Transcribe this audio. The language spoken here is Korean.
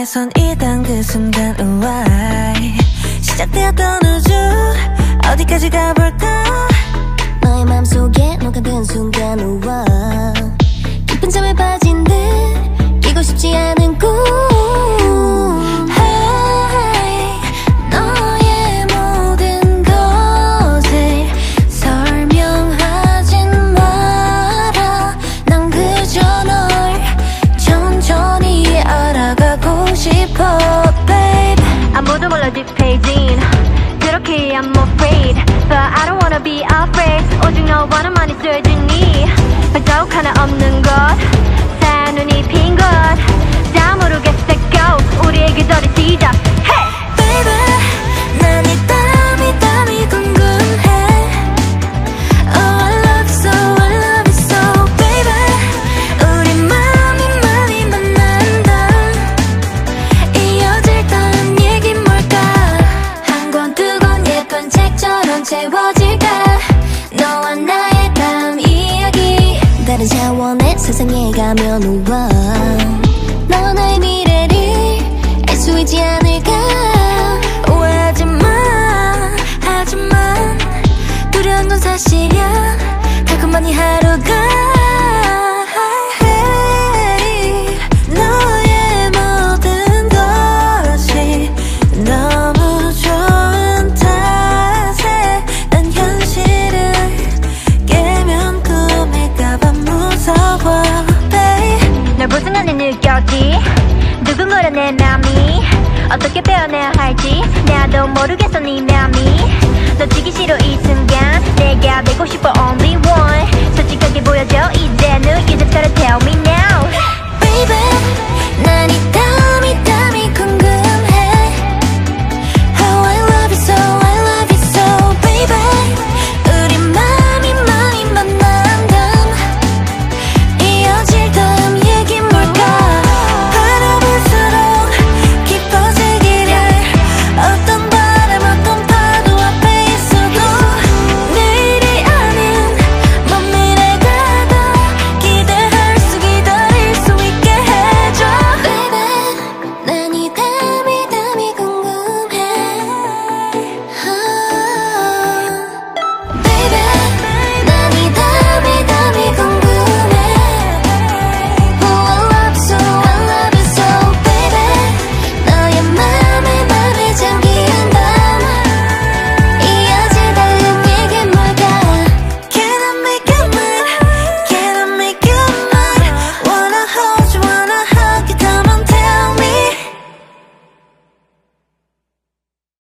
손 이단 그 순간 우와 시작되었던 우주 어디까지 가볼까 너의 맘속에 녹아든 순간 우와 깊은 잠에 빠진 듯 끼고 싶지 않은 꿈 너의 모든 것을 설명하진 마라 난 그저 널 천천히 알아가고 싶어 babe 아무도 몰라 뒷페이지인 그렇게 I'm afraid But I don't wanna be afraid 오직 너와는 많이 쓰여지니 발자국 하나 없는 것 사눈이 핀 것 다 모르겠어 go 우리의 계절이 시작 Hey! Baby 난 이 땀이 궁금해 Oh I love you so baby 우리 맘이 많이 만난다 이어질 다음 얘긴 뭘까 한 권 두 권 예쁜 책처럼 채워질까 너와 나의 다음 이야기 다른 차원의 세상에 가면 우와 너와 나의 미래를 알 수 있지 않을까 하지만 두려운 건 사실이야 달콤한 이 하루가 hey, 너의 모든 것이 너무 좋은 탓에 난 현실을 깨면 꿈일까봐 무서워 babe 널 본 순간에 느꼈지 두근거려 내 맘이 어떻게 표현해야 할지 나도 모르겠어 네 맘이 놓치기 싫어 이 순간 내가 되고 싶어 only one 솔직하게 보여줘 이제는 You just gotta tell me now